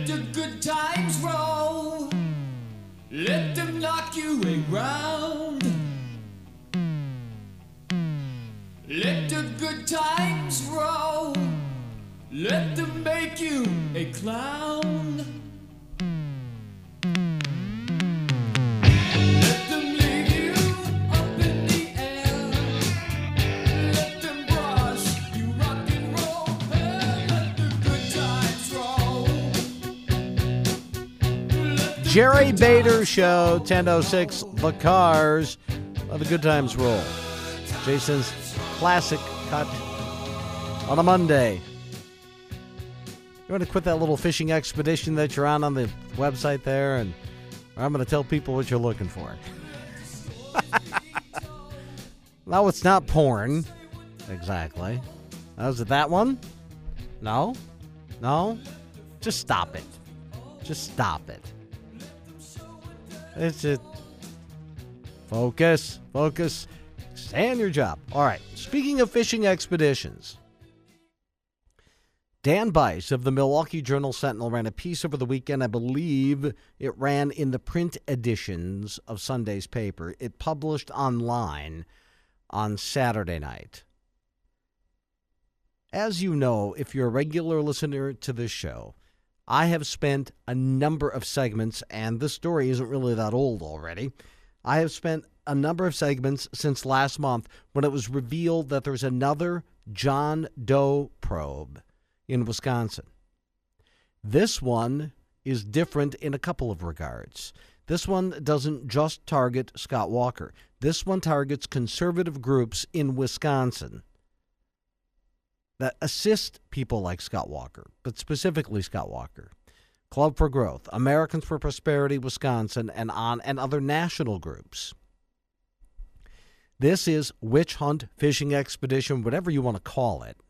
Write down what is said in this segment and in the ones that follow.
the good times roll. Let them knock you around. Let the good times roll. Let them make you a clown. Let them leave you up in the air. Let them brush you rock and roll. Let the good times roll. Jerry Bader Show, 10:06, The Cars, the Good Times Roll. Jason's classic cut on a Monday. You want to quit that little fishing expedition that you're on the website there, and I'm going to tell people what you're looking for. No, it's not porn. Exactly. Was it that one? No? No? Just stop it. Just stop it. It's just focus. Stay on your job. All right. Speaking of fishing expeditions, Dan Bice of the Milwaukee Journal-Sentinel ran a piece over the weekend. I believe it ran in the print editions of Sunday's paper. It published online on Saturday night. As you know, if you're a regular listener to this show, I have spent a number of segments, and this story isn't really that old already. I have spent a number of segments since last month when it was revealed that there's another John Doe probe in Wisconsin. This one is different in a couple of regards. This one doesn't just target Scott Walker. This one targets conservative groups in Wisconsin that assist people like Scott Walker, but specifically Scott Walker. Club for Growth, Americans for Prosperity Wisconsin, and other national groups. This is Witch Hunt Fishing Expedition, whatever you want to call it,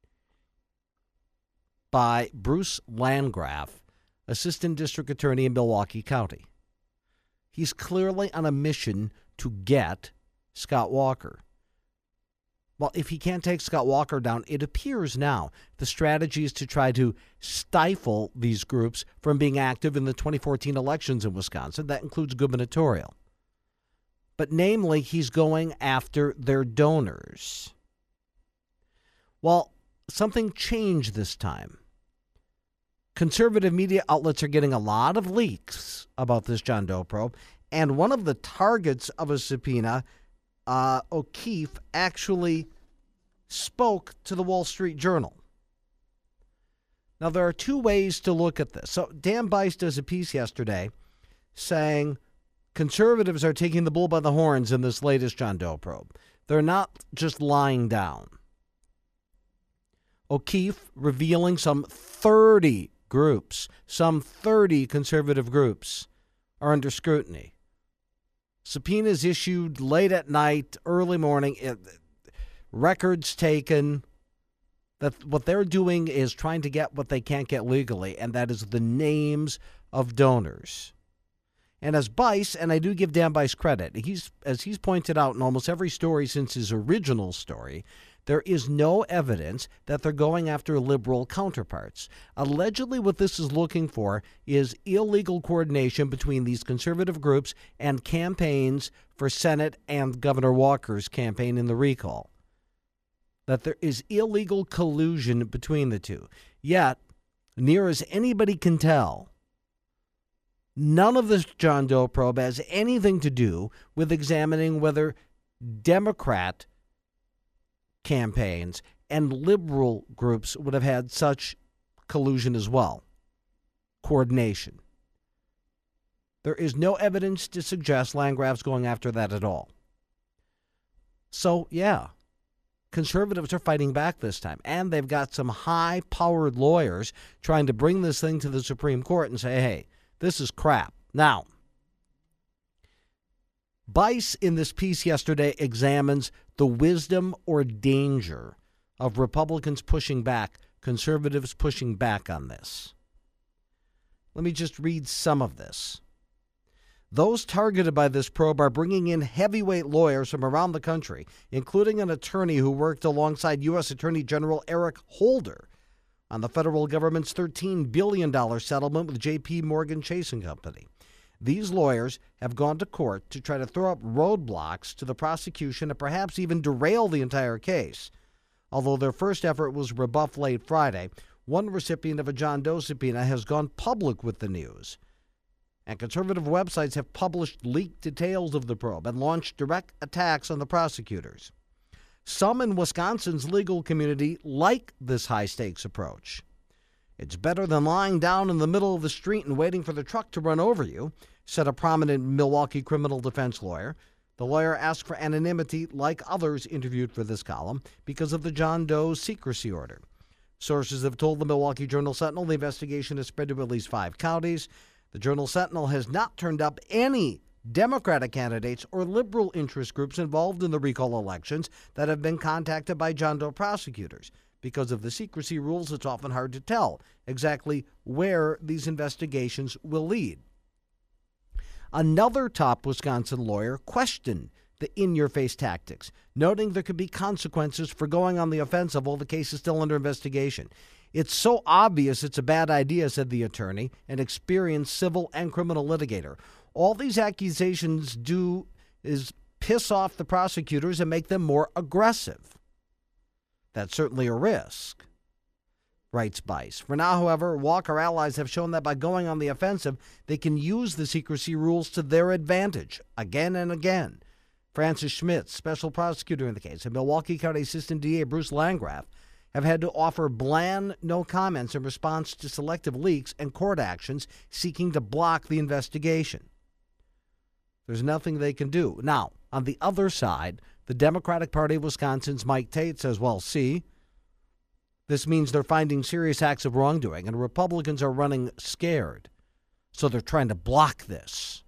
by Bruce Landgraf, Assistant District Attorney in Milwaukee County. He's clearly on a mission to get Scott Walker. Well, if he can't take Scott Walker down, it appears now the strategy is to try to stifle these groups from being active in the 2014 elections in Wisconsin. That includes gubernatorial. But namely, he's going after their donors. Well, something changed this time. Conservative media outlets are getting a lot of leaks about this John Doe probe, and one of the targets of a subpoena, O'Keefe, actually spoke to the Wall Street Journal. Now, there are two ways to look at this. So Dan Bice does a piece yesterday saying conservatives are taking the bull by the horns in this latest John Doe probe. They're not just lying down. O'Keefe revealing some 30 groups, some 30 conservative groups are under scrutiny. Subpoenas issued late at night, early morning, records taken. That what they're doing is trying to get what they can't get legally, and that is the names of donors. And as Bice, and I do give Dan Bice credit, as he's pointed out in almost every story since his original story, there is no evidence that they're going after liberal counterparts. Allegedly, what this is looking for is illegal coordination between these conservative groups and campaigns for Senate and Governor Walker's campaign in the recall. That there is illegal collusion between the two. Yet, near as anybody can tell, none of this John Doe probe has anything to do with examining whether Democrat campaigns and liberal groups would have had such collusion as well, coordination. There is no evidence to suggest Landgraf's going after that at all. So, yeah, conservatives are fighting back this time, and they've got some high-powered lawyers trying to bring this thing to the Supreme Court and say, hey, this is crap. Now, Bice in this piece yesterday examines the wisdom or danger of Republicans pushing back, conservatives pushing back on this. Let me just read some of this. Those targeted by this probe are bringing in heavyweight lawyers from around the country, including an attorney who worked alongside U.S. Attorney General Eric Holder on the federal government's $13 billion settlement with J.P. Morgan Chase & Company. These lawyers have gone to court to try to throw up roadblocks to the prosecution and perhaps even derail the entire case. Although their first effort was rebuffed late Friday, one recipient of a John Doe subpoena has gone public with the news. And conservative websites have published leaked details of the probe and launched direct attacks on the prosecutors. Some in Wisconsin's legal community like this high-stakes approach. It's better than lying down in the middle of the street and waiting for the truck to run over you, said a prominent Milwaukee criminal defense lawyer. The lawyer asked for anonymity, like others interviewed for this column, because of the John Doe secrecy order. Sources have told the Milwaukee Journal-Sentinel the investigation has spread to at least 5 counties. The Journal-Sentinel has not turned up any Democratic candidates or liberal interest groups involved in the recall elections that have been contacted by John Doe prosecutors. Because of the secrecy rules, it's often hard to tell exactly where these investigations will lead. Another top Wisconsin lawyer questioned the in-your-face tactics, noting there could be consequences for going on the offensive while the case is still under investigation. It's so obvious it's a bad idea, said the attorney, an experienced civil and criminal litigator. All these accusations do is piss off the prosecutors and make them more aggressive. That's certainly a risk, writes Bice. For now, however, Walker allies have shown that by going on the offensive, they can use the secrecy rules to their advantage again and again. Francis Schmitz, special prosecutor in the case, and Milwaukee County Assistant DA Bruce Landgraf have had to offer bland no comments in response to selective leaks and court actions seeking to block the investigation. There's nothing they can do. Now, on the other side, the Democratic Party of Wisconsin's Mike Tate says, well, see, this means they're finding serious acts of wrongdoing, and Republicans are running scared. So they're trying to block this.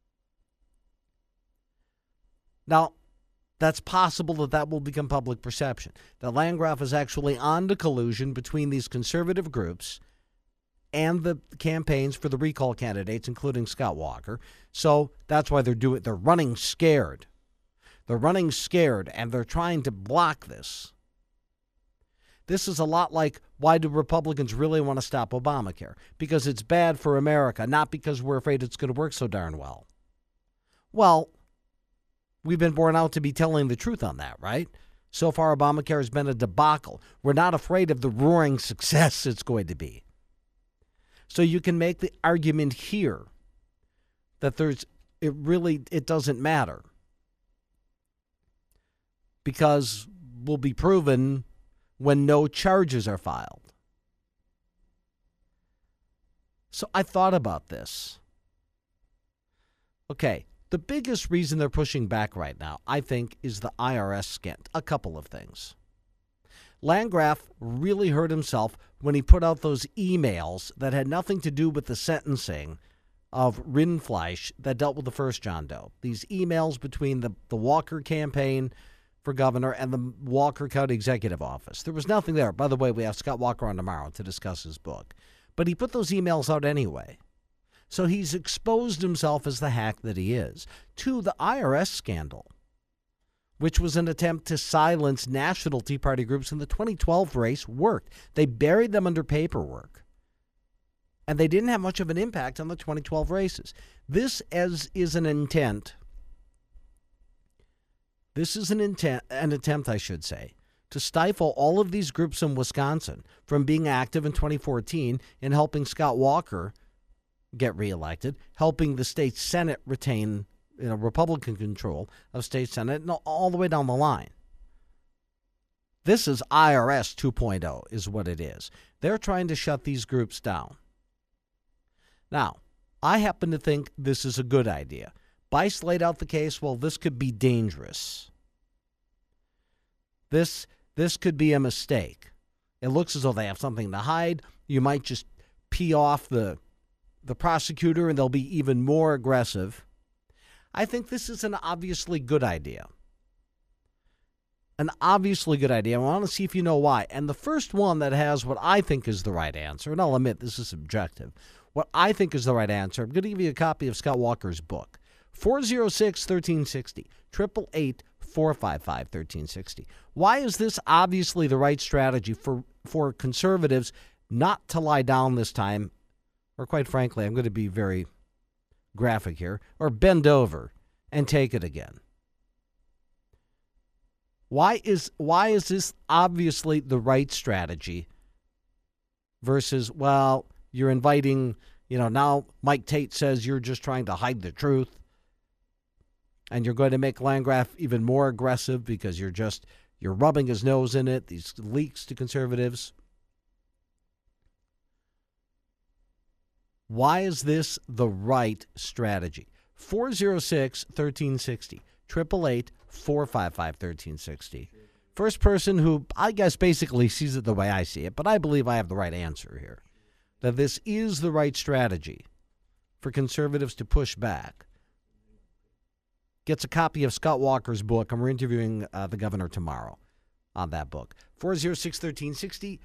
Now, that's possible that will become public perception. That Landgraf is actually on to collusion between these conservative groups and the campaigns for the recall candidates, including Scott Walker. So that's why they're running scared. They're running scared, and they're trying to block this. This is a lot like, why do Republicans really want to stop Obamacare? Because it's bad for America, not because we're afraid it's going to work so darn well. Well, we've been born out to be telling the truth on that, right? So far, Obamacare has been a debacle. We're not afraid of the roaring success it's going to be. So you can make the argument here that it doesn't matter, because will be proven when no charges are filed. So I thought about this. Okay, the biggest reason they're pushing back right now, I think, is the IRS scandal. A couple of things. Landgraf really hurt himself when he put out those emails that had nothing to do with the sentencing of Rindfleisch that dealt with the first John Doe. These emails between the Walker campaign for governor and the Walker County Executive Office. There was nothing there. By the way, we have Scott Walker on tomorrow to discuss his book. But he put those emails out anyway. So he's exposed himself as the hack that he is. 2, the IRS scandal, which was an attempt to silence national Tea Party groups in the 2012 race, worked. They buried them under paperwork, and they didn't have much of an impact on the 2012 races. This is an attempt, I should say, to stifle all of these groups in Wisconsin from being active in 2014 in helping Scott Walker get reelected, helping the state Senate retain Republican control of state Senate, and all the way down the line. This is IRS 2.0 is what it is. They're trying to shut these groups down. Now, I happen to think this is a good idea. Bice laid out the case, well, this could be dangerous. This could be a mistake. It looks as though they have something to hide. You might just pee off the prosecutor and they'll be even more aggressive. I think this is an obviously good idea. An obviously good idea. I want to see if you know why. And the first one that has what I think is the right answer, and I'll admit this is subjective, what I think is the right answer, I'm going to give you a copy of Scott Walker's book. 406-1360, 1360. Why is this obviously the right strategy for conservatives not to lie down this time, or quite frankly, I'm going to be very graphic here, or bend over and take it again? Why is this obviously the right strategy versus, well, you're inviting, now Mike Tate says you're just trying to hide the truth and you're going to make Landgraf even more aggressive because you're rubbing his nose in it, these leaks to conservatives. Why is this the right strategy? 406-1360, 888-455-1360. First person who, I guess, basically sees it the way I see it, but I believe I have the right answer here, that this is the right strategy for conservatives to push back, gets a copy of Scott Walker's book, and we're interviewing the governor tomorrow on that book. 406-1360,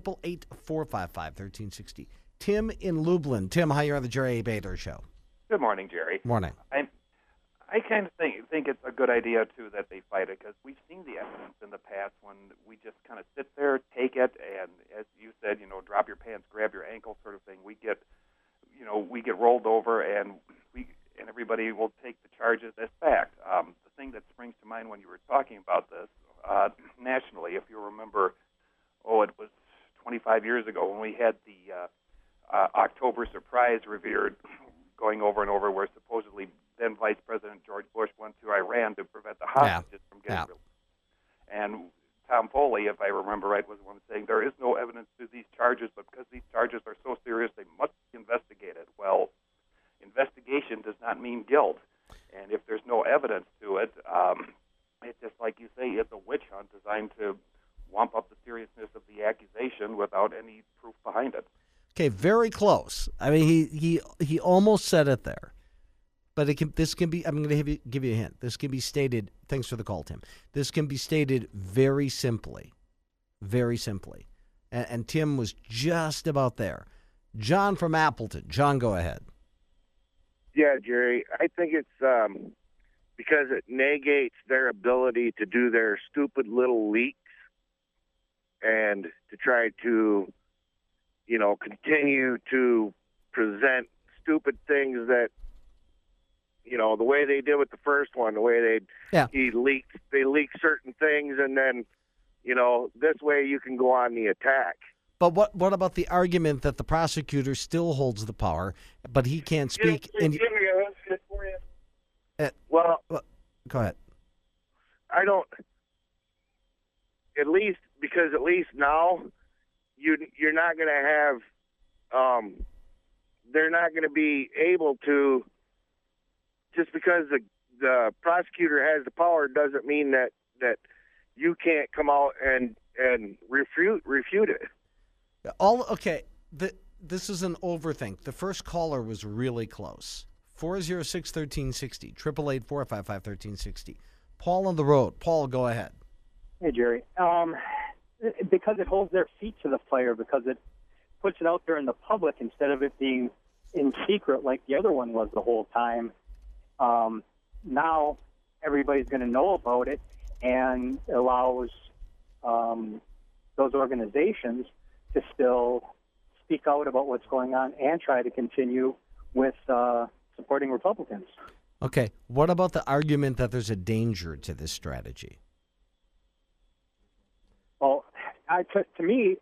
888-455-1360. Tim in Lublin. Tim, hi, you're on the Jerry Bader Show. Good morning, Jerry. Morning. I kind of think it's a good idea, too, that they fight it, because we've seen the evidence in the past when we just kind of sit there, take it, and as you said, drop your pants, grab your ankle sort of thing. We get rolled over, and everybody will take the charges as fact. The thing that springs to mind when you were talking about this nationally, if you remember, it was 25 years ago when we had the October surprise revered, going over and over, where supposedly then Vice President George Bush went to Iran to prevent the hostages from getting released. And Tom Foley, if I remember right, was the one saying there is no evidence to these charges, but because these charges are so serious, they must be investigated. Well, investigation does not mean guilt. And if there's no evidence to it, it's just like you say, it's a witch hunt designed to wamp up the seriousness of the accusation without any proof behind it. Okay, very close. I mean, he almost said it there. But this can be, I'm going to give you a hint. This can be stated, thanks for the call, Tim. This can be stated very simply. Very simply. And Tim was just about there. John from Appleton. John, go ahead. Yeah, Jerry, I think it's because it negates their ability to do their stupid little leaks and to try to, continue to present stupid things that, the way they did with the first one, the way they leaked certain things, and then, this way you can go on the attack. But what about the argument that the prosecutor still holds the power, but he can't speak? Well, go ahead. I don't. At least now, you're not going to have. They're not going to be able to. Just because the prosecutor has the power doesn't mean that you can't come out and refute it. This is an overthink. The first caller was really close. 406-1360, 888-455-1360. Paul on the road. Paul, go ahead. Hey, Jerry. Because it holds their feet to the fire, because it puts it out there in the public instead of it being in secret like the other one was the whole time. Now everybody's going to know about it, and allows those organizations to still speak out about what's going on and try to continue with supporting Republicans. Okay. What about the argument that there's a danger to this strategy? Well, to me,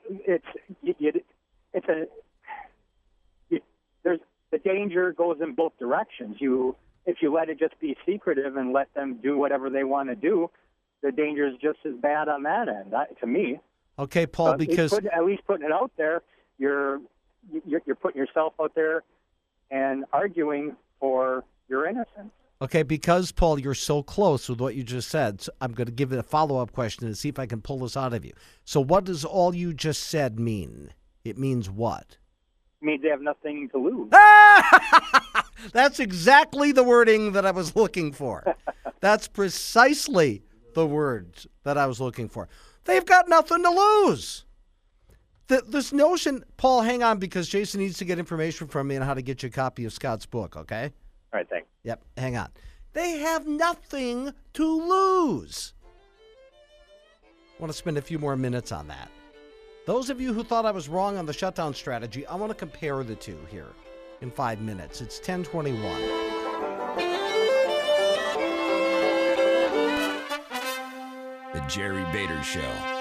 there's the danger goes in both directions. If you let it just be secretive and let them do whatever they want to do, the danger is just as bad on that end, to me. Okay, Paul, because at least putting it out there, you're putting yourself out there and arguing for your innocence. Okay, because, Paul, you're so close with what you just said, so I'm going to give it a follow-up question to see if I can pull this out of you. So what does all you just said mean? It means what? It means they have nothing to lose. That's exactly the wording that I was looking for. That's precisely the words that I was looking for. They've got nothing to lose. This notion, Paul, hang on, because Jason needs to get information from me on how to get you a copy of Scott's book, okay? All right, thanks. Yep, hang on. They have nothing to lose. I want to spend a few more minutes on that. Those of you who thought I was wrong on the shutdown strategy, I want to compare the two here in 5 minutes. It's 10:21. The Jerry Bader Show.